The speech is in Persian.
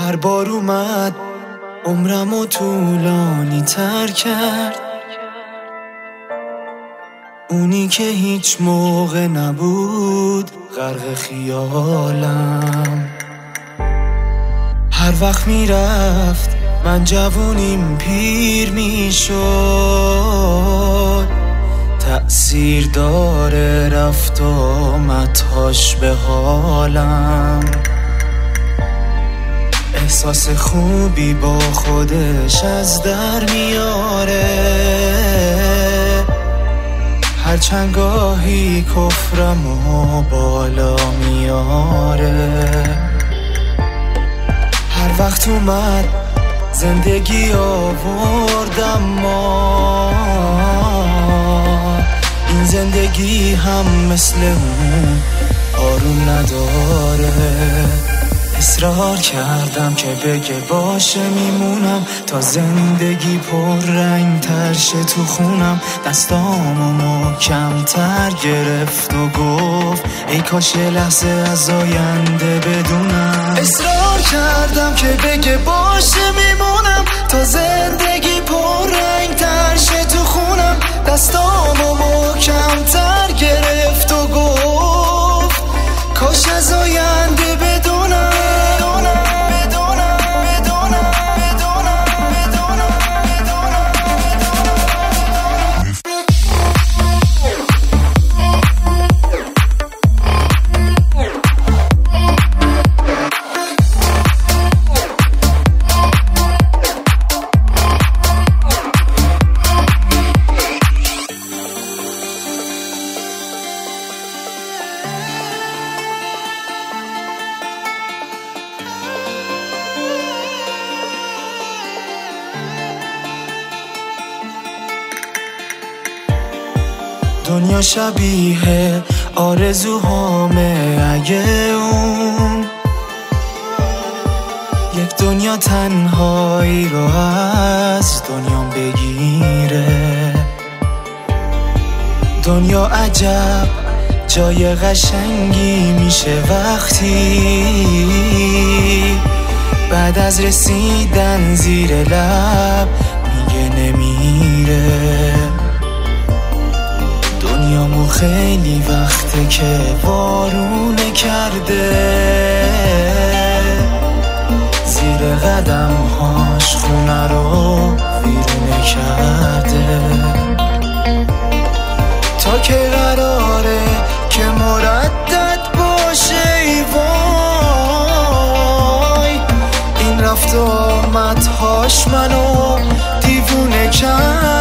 هر بار اومد عمرمو طولانی تر کرد، اونی که هیچ موقع نبود غرق خیالم. هر وقت میرفت من جوونیم پیر میشد، تأثیر داره رفت آمدهاش به حالم. احساس خوبی با خودش از در میاره، هرچند گاهی کفرمو بالا میاره. هر وقت اومد زندگی آوردم ما، این زندگی هم مثل اون آروم نداره. اصرار کردم که بگه باشه میمونم تا زندگی پر رنگ تر شه تو خونم. دستامو محکم تر گرفت و گفت ای کاش یه لحظه از آینده بدونم. اصرار کردم که بگه باشه میمونم تا زندگی پر رنگ تر شه تو خونم. دستامو محکم تر گرفت و گفت کاش از آینده بدونم. دنیا شبیه آرزوهامه اگه اون یک دنیا تنهایی رو از دنیام بگیره. دنیا عجب جای قشنگی میشه وقتی بعد از رسیدن زیر لب میگه نمیره. دنیامو خیلی وقته که وارونه کرده، زیر قدمهاش خونه رو ویرونه کرده. تا که قراره که مردد باشه ای وای، این رفت و آمدهاش منو دیوونه کرد.